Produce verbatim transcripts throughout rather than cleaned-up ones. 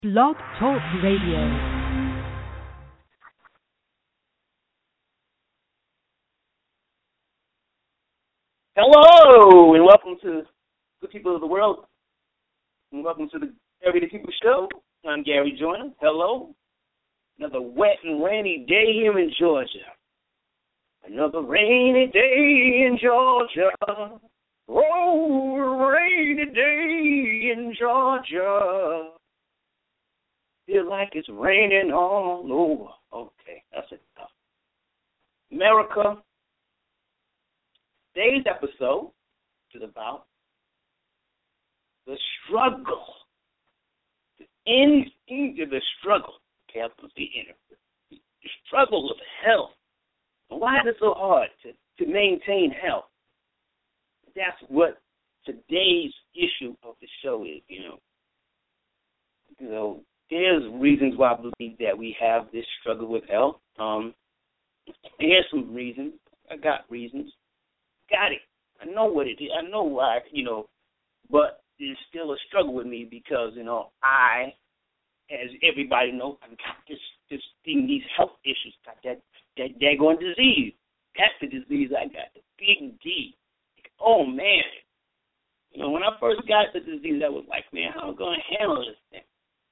Blog Talk Radio. Hello, and welcome to the people of the world, and welcome to the Everyday People Show. I'm Gary Joyner. Hello. Another wet and rainy day here in Georgia. Another rainy day in Georgia. Oh, rainy day in Georgia. Feel like it's raining all over. Okay, that's enough. America. Today's episode is about the struggle. The end, end of the struggle. Okay, I'll put the inner. The struggle of health. And why is it so hard to, to maintain health? That's what today's issue of the show is, you know. You know, there's reasons why I believe that we have this struggle with health. Um, here's some reasons. I got reasons. Got it. I know what it is. I know why, you know, but it's still a struggle with me because, you know, I, as everybody knows, I've got this, this thing, these health issues, got that, that daggone disease. That's the disease I got, the big D. Oh, man. You know, when I first got the disease, I was like, man, how am I going to handle this thing?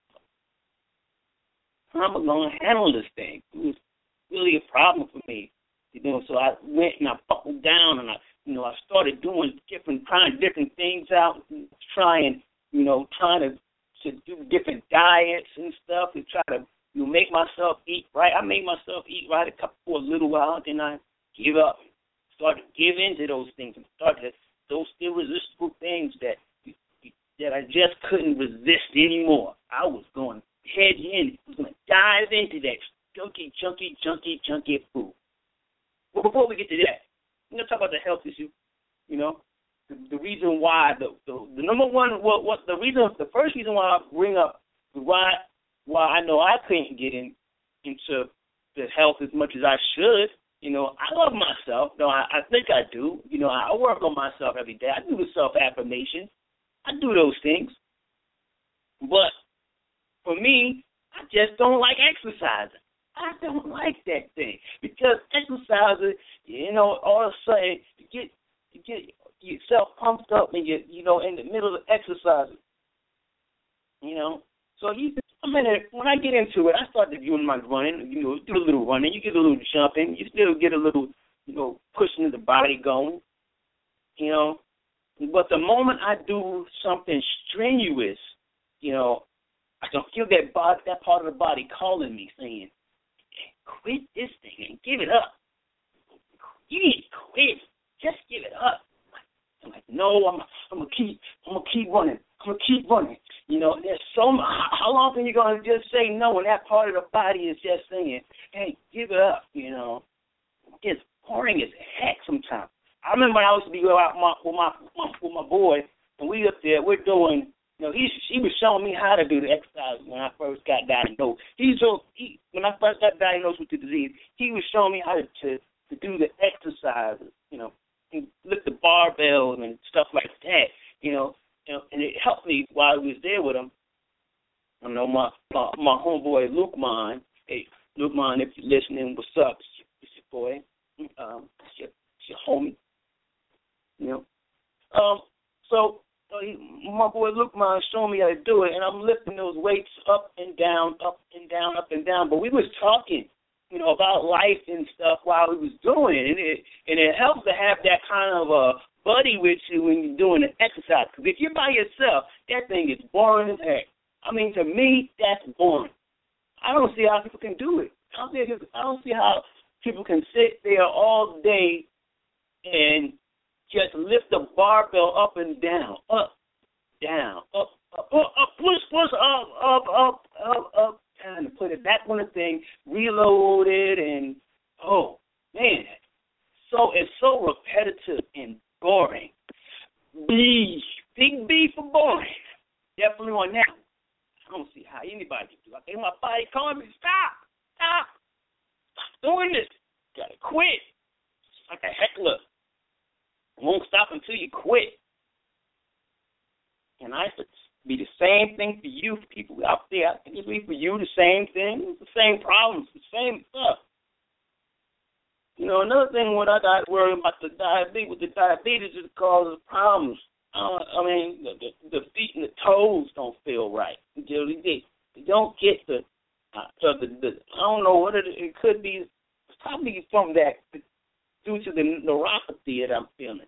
How am I going to handle this thing? It was really a problem for me. You know, so I went and I buckled down and I, you know, I started doing different, trying different things out, trying, you know, trying to, to do different diets and stuff and try to, you know, make myself eat right. I made myself eat right a couple for a little while, then I give up, started to give into those things and started those irresistible things that that I just couldn't resist anymore. I was going head in, I was going to dive into that junky, junky, junky, junky food. Well, before we get to that, I'm going to talk about the health issue, you know, the, the reason why, the, the the number one, what, what the reason, the first reason why I bring up why why I know I couldn't get in into the health as much as I should, you know, I love myself. No, I, I think I do. You know, I work on myself every day. I do the self-affirmation. I do those things. But for me, I just don't like exercising. I don't like that thing because exercising, you know, all of a sudden you get you get yourself pumped up and you you know in the middle of exercising, you know. So you, I mean, when I get into it, I start doing my running. You know, do a little running, you get a little jumping, you still get a little, you know, pushing the body going, you know. But the moment I do something strenuous, you know, I don't feel that body, that part of the body calling me saying, quit this thing and give it up. You need to quit. Just give it up. I'm like, no, I'm, I'm gonna keep, I'm gonna keep running. I'm gonna keep running. You know, there's so much. How long can you gonna just say no when that part of the body is just saying, hey, give it up? You know, it's boring as heck sometimes. I remember when I used to be out my, with my with my boy, and we up there, we're doing. You know, he he was showing me how to do the exercise when I first got diagnosed. He so he when I first got diagnosed with the disease, he was showing me how to to, to do the exercises. You know, and lift the barbell and stuff like that. You know, you know, and it helped me while I was there with him. I know my my, my homeboy Luke Mon. Hey, Luke Mon, if you're listening, what's up? It's your, it's your boy. Um, it's your, it's your homie. You know, um, so. So he, my boy Luke Mon showing me how to do it, and I'm lifting those weights up and down, up and down, up and down. But we was talking, you know, about life and stuff while we was doing it, and it and it helps to have that kind of a buddy with you when you're doing the exercise. Because if you're by yourself, that thing is boring as heck. I mean, to me, that's boring. I don't see how people can do it. I don't see, I don't see how people can sit there all day and just lift the barbell up and down, up, down, up, up, up, up push, push, up, up, up, up, up, and to put it back on the thing, reload it, and, oh, man. So it's so repetitive and boring. B, big B for boring. Definitely on that. I don't see how anybody can do it. I think my body calling me, stop, stop, stop doing this. Gotta quit. It's like a heckler. Won't stop until you quit. And I be the same thing for you, people out there. I think it'll be for you the same thing, the same problems, the same stuff. You know, another thing what I got worried about the diabetes, with the diabetes is it causes problems. Uh, I mean, the, the, the feet and the toes don't feel right. They, they, they don't get the, uh, the, the, I don't know what it, it could be. It's probably from that, due to the neuropathy that I'm feeling.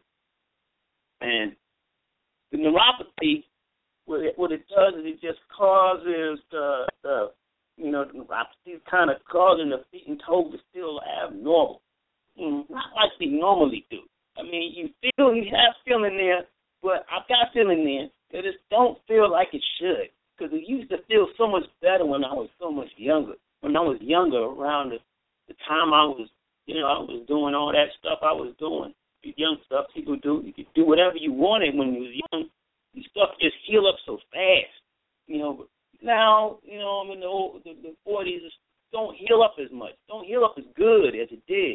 And the neuropathy, what it, what it does is it just causes the, the you know, the neuropathy is kind of causing the feet and toes to feel abnormal. Mm, not like they normally do. I mean, you feel, you have feeling there, but I've got feeling there that it don't feel like it should. Because it used to feel so much better when I was so much younger. When I was younger, around the, the time I was, you know, I was doing all that stuff I was doing. The young stuff people do. You could do whatever you wanted when you was young. The stuff just heal up so fast. You know, but now, you know, I'm in the, old, the, the forties, don't heal up as much. Don't heal up as good as it did.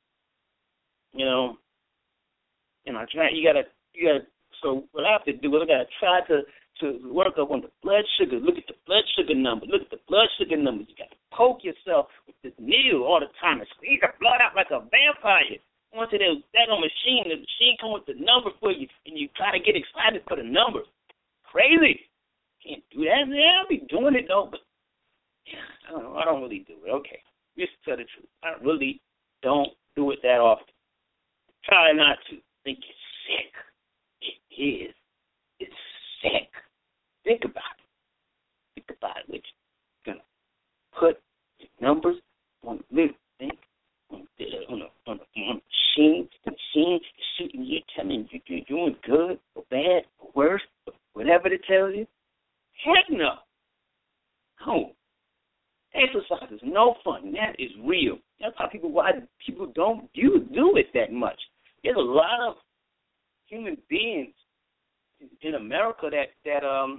You know, and I try, you gotta, you gotta, so what I have to do is I gotta try to, to work up on the blood sugar. Look at the blood sugar number. Look at the blood sugar numbers. You gotta poke yourself with this needle all the time and squeeze the blood out like a vampire. Onto that that machine, the machine come with the number for you, and you try to get excited for the number. Crazy. Can't do that. Yeah, I'll be doing it though, but yeah, I don't know. I don't really do it. Okay, just to tell the truth, I really don't do it that often. Try not to. Think it's sick. It is. It's sick. Think about it. Think about it. Which you're gonna put the numbers on the little thing, on the on the on the, on the machine. The machine is shooting you, telling you you're doing good or bad or worse or whatever it tells you. Heck no. No. Exercise is no fun. That is real. That's how people why people don't do do it that much. There's a lot of human beings in America that that um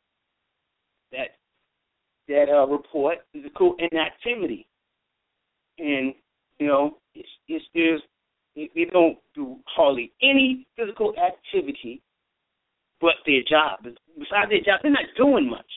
that that uh, report physical inactivity, and you know it's it's there's they don't do hardly any physical activity, but their job. Besides their job, they're not doing much,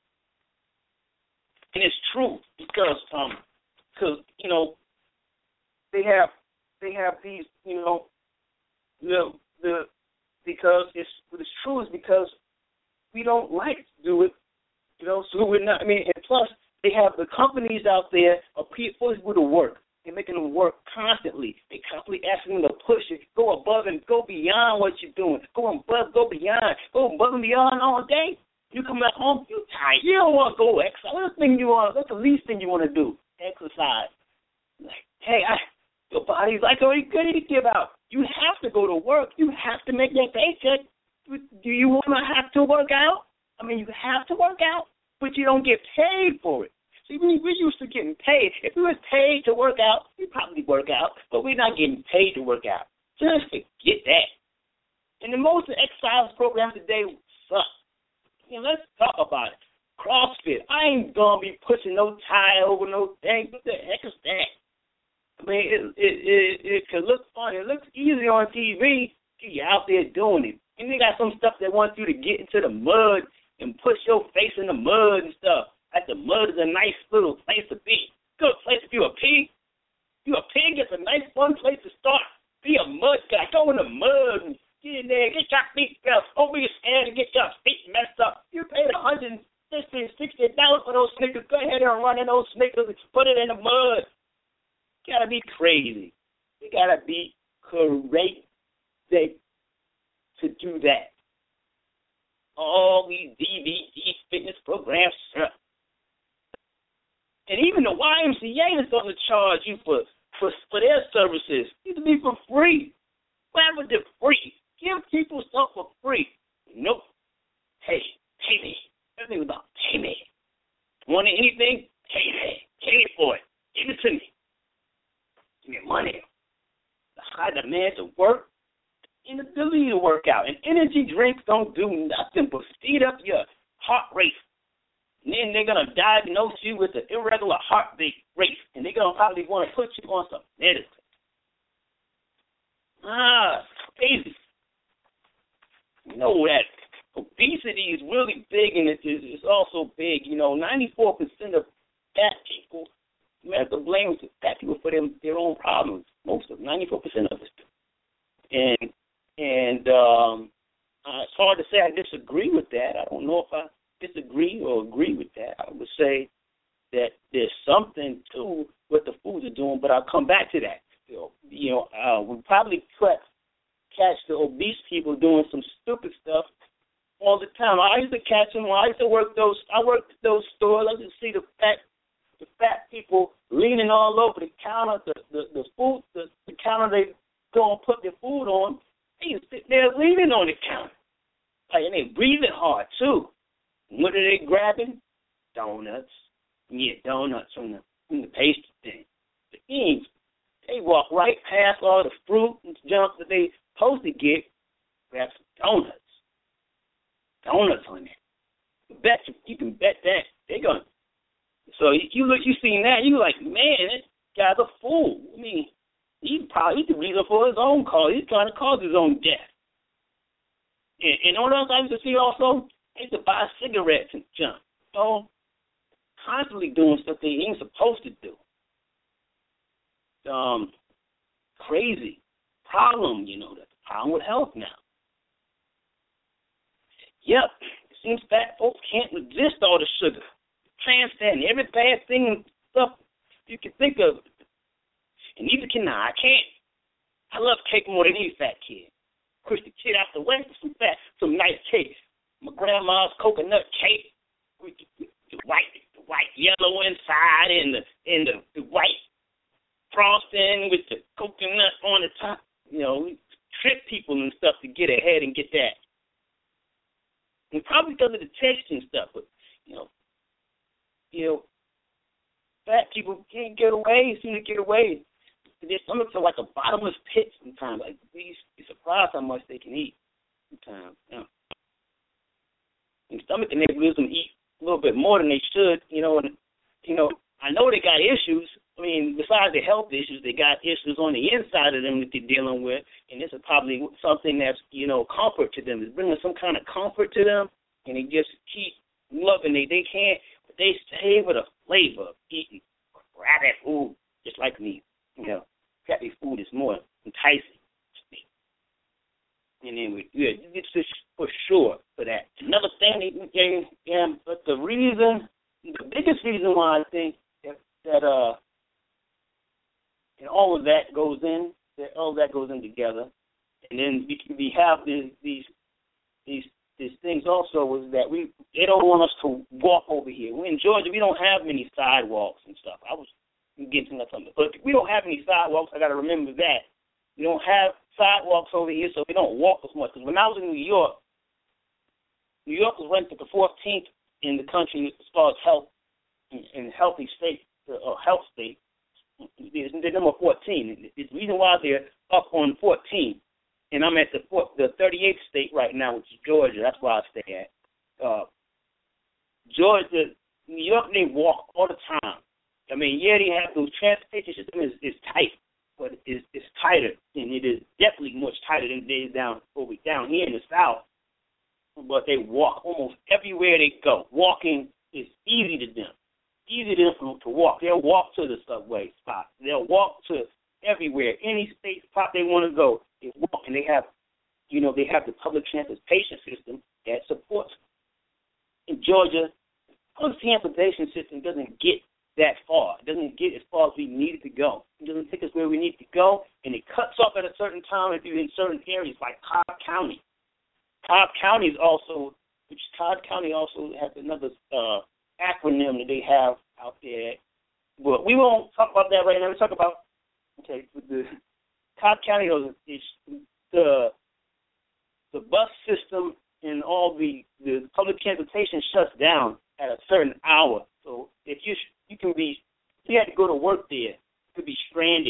and it's true because um because you know they have. They have these, you know, the the because it's what it's true is because we don't like to do it, you know. So we're not. I mean, and plus they have the companies out there are forcing people to work. They're making them work constantly. They constantly asking them to push it, go above and go beyond what you're doing. Go above, go beyond, go above and beyond all day. You come back home, you tired. You don't want to go exercise. What's the thing you want? What's the least thing you want to do? Exercise. Like, hey, I. Your body's like already good to give out. You have to go to work. You have to make that paycheck. Do you want to have to work out? I mean, you have to work out, but you don't get paid for it. See, we, we're used to getting paid. If we was paid to work out, we'd probably work out, but we're not getting paid to work out. Just forget that. And the most exercise programs today suck. You know, let's talk about it. CrossFit. I ain't going to be pushing no tie over no thing. What the heck is that? I mean, it it, it it could look fun. It looks easy on T V. You're out there doing it. And they got some stuff that wants you to get into the mud and push your face in the mud and stuff. Like the mud is a nice little place to be. Good place if you're a pig. If you're a pig, it's a nice, fun place to start. Be a mud guy. Go in the mud and get in there. Get your feet felt over your head and get your feet messed up. You paid one hundred fifty dollars, sixty dollars for those sneakers. Go ahead and run in those sneakers and put it in the mud. You gotta be crazy. You gotta be crazy to do that. All these D V D fitness programs, sir. And even the Y M C A is going to charge you for, for, for their services. It used to be for free. Whatever they're free. Give people stuff for free. Nope. Hey, pay me. Everything about pay me. Want anything? Pay me. Pay for it. Give it to me. Give me money. The high demand to work, inability to work out. And energy drinks don't do nothing but speed up your heart rate. And then they're going to diagnose you with an irregular heartbeat rate. And they're going to probably want to put you on some medicine. Ah, crazy. You know that obesity is really big, and it's, it's also big. You know, ninety-four percent of fat people, America blames fat people for them, their own problems. Most of them, ninety-four percent of us do. And, and um, uh, it's hard to say I disagree with that. I don't know if I disagree or agree with that. I would say that there's something to what the foods are doing, but I'll come back to that. You know, you know uh, we probably catch, catch the obese people doing some stupid stuff all the time. I used to catch them. I used to work those. I worked those stores. I used to see the fat, the fat people leaning all over the counter, the the, the food, the, the counter they go and put their food on. They used to sit there leaning on the counter, like, and they breathing hard too. What are they grabbing? Donuts. Yeah, donuts from the from the pastry thing. The things. They walk right past all the fruit and junk that they supposed to get, grab some donuts. Donuts on that. Bet you, you can bet that they're gonna. So you, you look, you seen that, you like, man, that guy's a fool. I mean, he probably he's the reason for his own cause. He's trying to cause his own death. And, and what else I used to see also, they used to buy cigarettes and junk. So constantly doing stuff they ain't supposed to do. Um, crazy problem, you know, that's a problem with health now. Yep, it seems fat folks can't resist all the sugar. Transcend every bad thing and stuff you can think of. And neither can I. I can't. I love cake more than any fat kid. Push the kid out the way for some fat, some nice cake. My grandma's coconut cake with the, the white, the white yellow inside, and the and the, the white frosting with the coconut on the top. You know, we trick people and stuff to get ahead and get that. And probably because of the taste and stuff, but you know, you know, fat people can't get away. Seem to get away. Their stomachs are like a bottomless pit sometimes. Like, you be surprised how much they can eat sometimes. You know. And stomach enables them to eat a little bit more than they should. You know, and you know, I know they got issues. I mean, besides the health issues, they got issues on the inside of them that they're dealing with, and this is probably something that's, you know, comfort to them. It's bringing some kind of comfort to them, and they just keep loving it. They can't, but they savor the flavor of eating crappy food, just like me. You know, crappy food is more enticing to me. And then, we, yeah, it's just for sure for that. Another thing, they, yeah, but the reason, the biggest reason why I think that, that uh, and all of that goes in, that all of that goes in together. And then we, we have these, these these these things also is that we they don't want us to walk over here. We in Georgia, we don't have many sidewalks and stuff. I was getting to something, but we don't have any sidewalks. I got to remember that we don't have sidewalks over here, so we don't walk as much. Because when I was in New York, New York was ranked at the fourteenth in the country as far as health and healthy state or health state. They're number fourteen. The reason why they're up on fourteen, and I'm at the fourth, the thirty-eighth state right now, which is Georgia. That's where I stay at. Uh, Georgia, New York, they walk all the time. I mean, yeah, they have those transportation system is, is tight, but it's, it's tighter, and it is definitely much tighter than it is down over down here in the South. But they walk almost everywhere they go. Walking is easy to them. Easy to them to walk. They'll walk to the subway spot. They'll walk to everywhere, any state spot they want to go. They walk, and they have, you know, they have the public transportation system that supports. In Georgia, the public transportation system doesn't get that far. It doesn't get as far as we need it to go. It doesn't take us where we need to go, and it cuts off at a certain time if you're in certain areas like Cobb County. Cobb County is also, which Cobb County also has another uh, acronym that they have out there. But we won't talk about that right now. We talk about, okay, the Cobb County is the the bus system and all the, the public transportation shuts down at a certain hour. So if you you can be, if you had to go to work there, you could be stranded.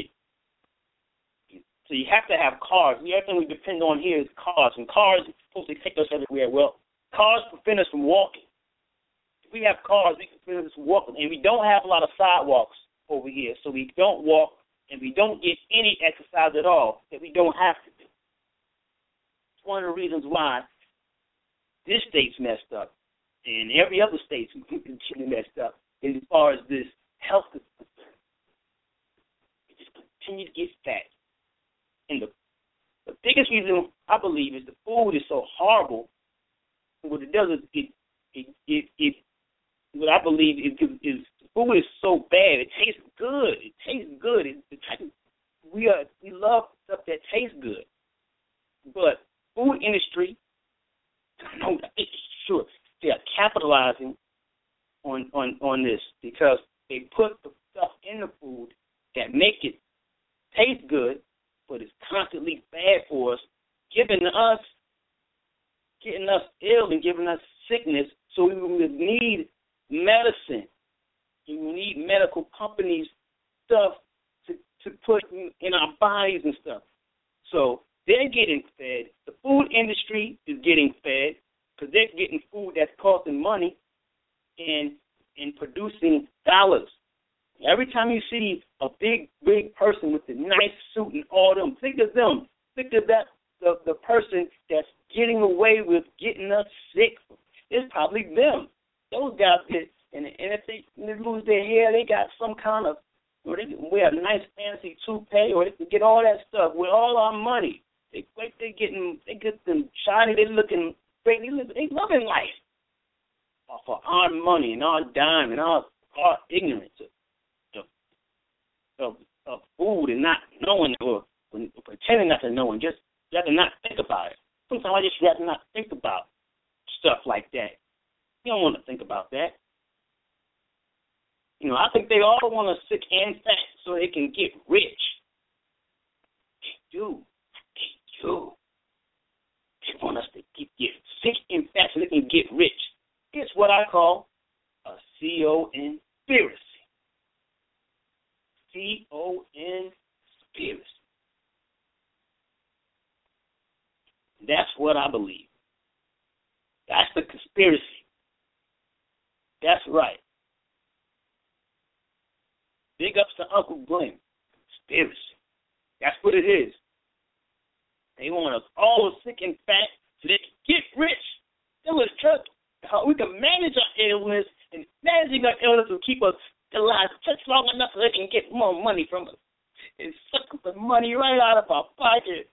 So you have to have cars. The other thing we depend on here is cars, and cars are supposed to take us everywhere. Well, cars prevent us from walking. If we have cars, we can prevent us from walking, and we don't have a lot of sidewalks over here, so we don't walk, and we don't get any exercise at all that we don't have to do. It's one of the reasons why this state's messed up, and every other state's messed up as far as this health is concerned. We just continue to get fat. And the, the biggest reason, I believe, is the food is so horrible. What it does is it, it, it, it what I believe is, is the food is so bad. It tastes good. It tastes good. It, the type of, we are we love stuff that tastes good. But food industry, I know it's sure they are capitalizing on, on, on this because they put the stuff in the food that make it taste good, but it's constantly bad for us, giving us getting us ill and giving us sickness. So we would need medicine. We need medical companies stuff to, to put in, in our bodies and stuff. So they're getting fed. The food industry is getting fed because they're getting food that's costing money and and producing dollars. Every time you see a big, big person with a nice suit and all them, think of them. Think of that the, the person that's getting away with getting us sick. It's probably them. Those guys get, and, and if they, they lose their hair, they got some kind of, or they can wear a nice fancy toupee, or they can get all that stuff with all our money. They like they getting, they get them shiny, they looking great, they live, they loving life off of our money and our dime and our, our ignorance of, of, of food and not knowing or pretending not to know and just rather not think about it. Sometimes I just rather not think about stuff like that. You don't want to think about that. You know, I think they all want us sick and fat so they can get rich. They do. They do. They want us to get, get sick and fat so they can get rich. It's what I call a C O N conspiracy. C O N conspiracy. That's what I believe. That's the conspiracy. That's right. Big ups to Uncle Glenn. Conspiracy. That's what it is. They want us all sick and fat so they can get rich. They want to trust how we can manage our illness, and managing our illness will keep us alive just long enough so they can get more money from us and suck the money right out of our pocket.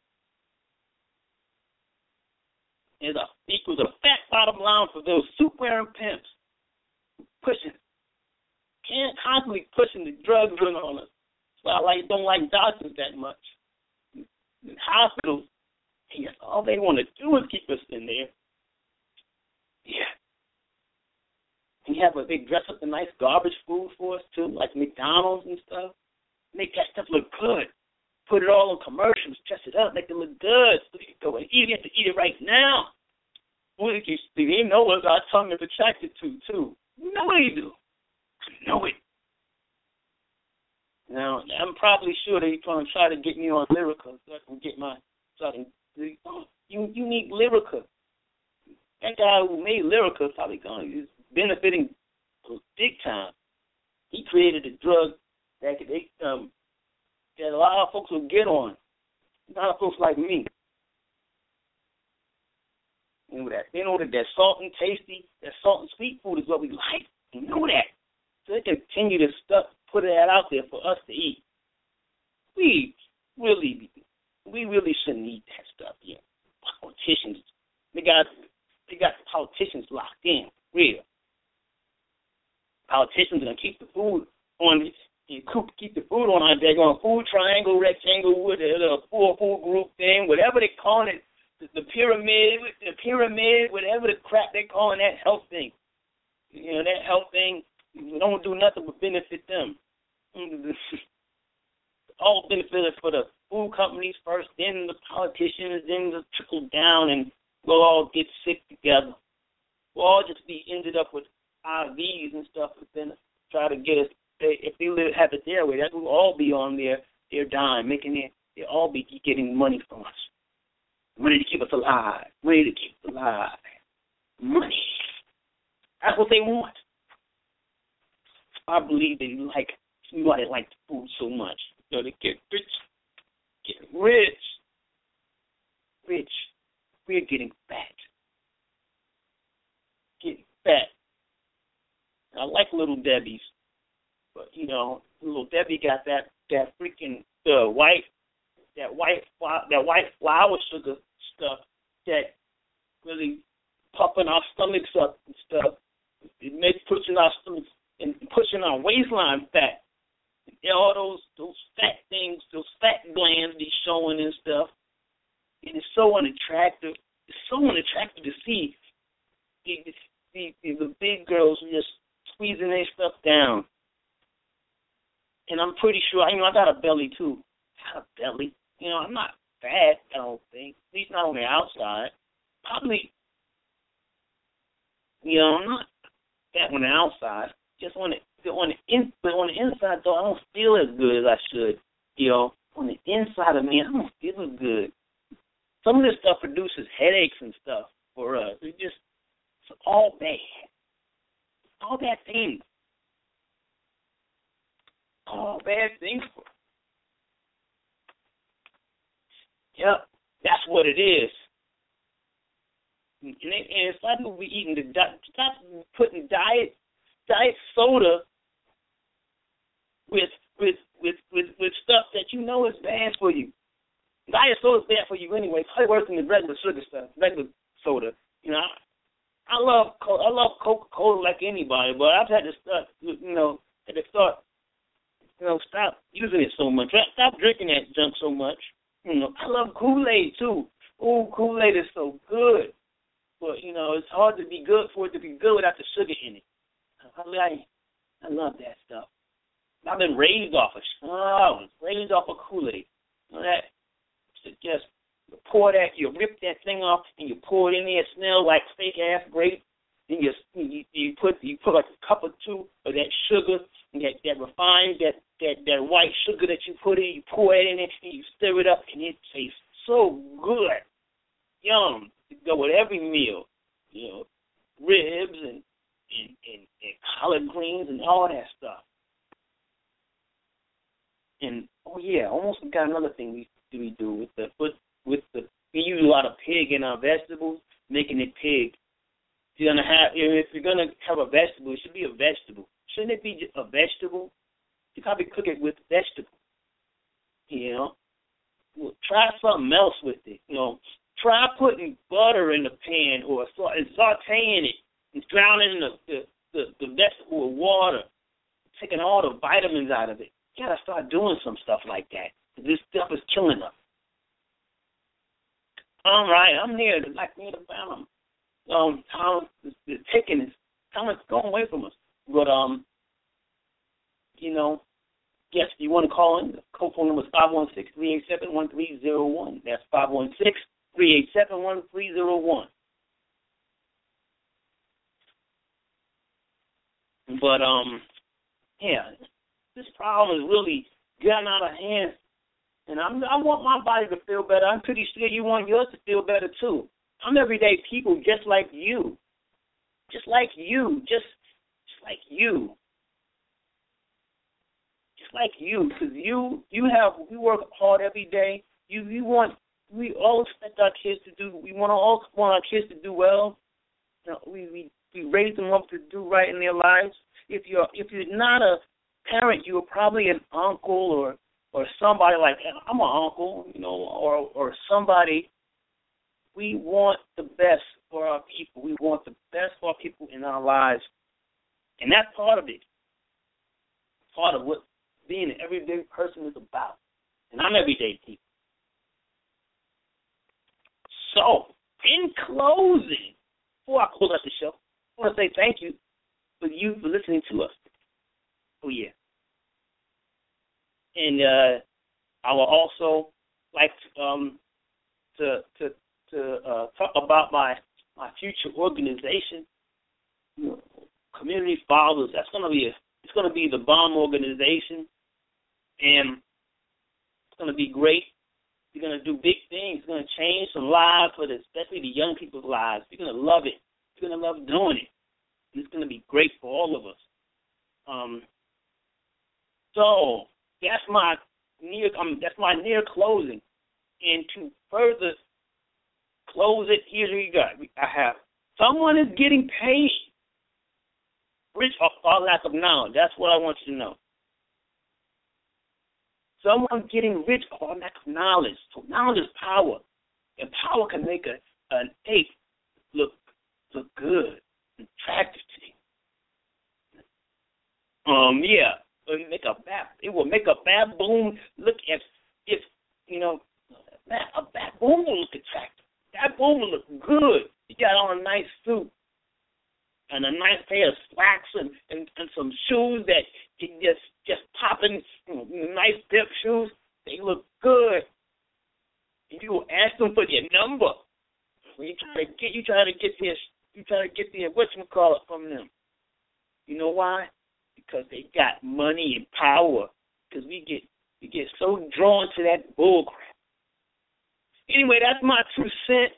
Is a equals a fat bottom line for those suit-wearing pimps pushing, can't constantly pushing the drugs on us. So I like don't like doctors that much. In hospitals, yes, all they want to do is keep us in there. Yeah. We have a they dress up the nice garbage food for us too, like McDonald's and stuff. Make that stuff look good. Put it all on commercials, dress it up, make it look good. So you can go and eat it. You have to eat it right now. Well, they know what our tongue is attracted to, too. You know they do. I know it. Now, I'm probably sure they're going to try to get me on Lyrica so I can get my, so I can, oh, you, you need Lyrica. That guy who made Lyrica is probably going to, is benefiting big time. He created a drug that could, they, um, that a lot of folks will get on. A lot of folks like me. You know that. They know that that salt and tasty, that salt and sweet food is what we like. They know that. So they continue to stuff, put that out there for us to eat. We really, we really shouldn't eat that stuff here. Politicians, they got, they got politicians locked in, real. Politicians are gonna keep the food on. You keep the food on our daggone food triangle, rectangle, with a four food group thing, whatever they call it, the, the pyramid, the pyramid, whatever the crap they calling that health thing. You know, that health thing, we don't do nothing but benefit them. All benefit for the food companies first, then the politicians, then the trickle down, and we'll all get sick together. We'll all just be ended up with I Vs and stuff, but then try to get us. They, if they live, have it their way, that will all be on their, their dime, making it, they'll all be getting money from us. Money to keep us alive. Money to keep us alive. Money. That's what they want. I believe they like, why they like the food so much. You know, they get rich. Get rich. Rich. We're getting fat. fat. I like Little Debbie's, but you know, Little Debbie got that that freaking uh, white that white that white flour sugar stuff that really pumping our stomachs up and stuff. It makes pushing our stomachs and pushing our waistline fat. And all those those fat things, those fat glands be showing and stuff. And it's so unattractive. It's so unattractive to see the, the, the, the big girls just squeezing their stuff down. And I'm pretty sure, you know, I got a belly too. I got a belly. You know, I'm not fat, I don't think. At least not on the outside. Probably, you know, I'm not fat on the outside. Just on the on the in, but on the inside though, I don't feel as good as I should. You know, on the inside of me, I don't feel as good. Some of this stuff produces headaches and stuff for us. It's just it's all bad. All bad things. All bad things. Yep, that's what it is. And, it, and it's like we eating the stop putting diet diet soda with with with with with stuff that you know is bad for you. Diet soda is bad for you anyway. It's probably worse than the regular sugar stuff, regular soda. You know, I, I love I love Coca-Cola like anybody, but I've had to start, you know, had to start, you know, stop using it so much. Stop drinking that junk so much. You know, I love Kool-Aid too. Oh, Kool-Aid is so good, but you know, it's hard to be good for it to be good without the sugar in it. I like, I love that stuff. I've been raised off of, oh, I was raised off of Kool-Aid. You know that. Just pour that, you rip that thing off, and you pour it in there. It smells like fake ass grape. Then you, you you put you put like a cup or two of that sugar, and that that refined that that that white sugar that you put in. You pour it in there, and you stir it up, and it tastes so good, yum. To go with every meal, you know, ribs and and, and and collard greens and all that stuff. And oh yeah, almost got another thing we. we do with the with, with the we use a lot of pig in our vegetables, making it pig. If you're gonna have if you're gonna have a vegetable, it should be a vegetable. Shouldn't it be a vegetable? You probably cook it with vegetable. You know, well, try something else with it. You know, try putting butter in the pan or and sautéing it and drowning the the, the the vegetable with water, taking all the vitamins out of it. You gotta start doing some stuff like that. This stuff is killing us. All right, I'm near the like near the bottom. Um, time is, is taking us. Time is going away from us. But um, you know, yes, if you want to call in, the code phone number is five one six, three eight seven, one three zero one. That's five one six, three eight seven, one three zero one. But um, yeah, this problem is really getting out of hand. And I'm, I want my body to feel better. I'm pretty sure you want yours to feel better, too. I'm everyday people just like you. Just like you. Just, just like you. Just like you. Because you, you have, we work hard every day. You, you want, we all expect our kids to do, we want to all want our kids to do well. You know, we, we, we raise them up to do right in their lives. If you're, if you're not a parent, you're probably an uncle or or somebody like, I'm an uncle, you know, or or somebody. We want the best for our people. We want the best for our people in our lives. And that's part of it. Part of what being an everyday person is about. And I'm everyday people. So, in closing, before I close out the show, I want to say thank you for you for listening to us. Oh, yeah. And uh, I will also like to um, to to, to uh, talk about my, my future organization, you know, Community Fathers. That's gonna be a, it's gonna be the bomb organization, and it's gonna be great. We're gonna do big things. It's gonna change some lives, for the, especially the young people's lives. You're gonna love it. You're gonna love doing it. And it's gonna be great for all of us. Um. So. That's my near. Um, that's my near closing, and to further close it, here we go. I have someone is getting paid rich or, or lack of knowledge. That's what I want you to know. Someone getting rich or lack of knowledge. So knowledge is power. And power can make a, an ape look look good, attractive to you. Um, yeah. It will make a bab, it will make a baboon look as if, you know, a baboon will look attractive. Baboon will look good. You got on a nice suit and a nice pair of slacks and, and, and some shoes that you just just popping, you know, nice dip shoes. They look good. And you will ask them for their number. When you try to get you try to get their you try to get their whatchamacallit from them. You know why? Because they got money and power. Because we get we get so drawn to that bull crap. Anyway, that's my two cents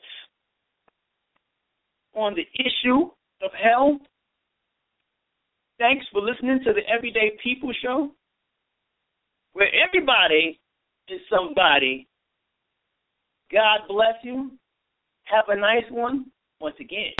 on the issue of health. Thanks for listening to the Everyday People Show, where everybody is somebody. God bless you. Have a nice one once again.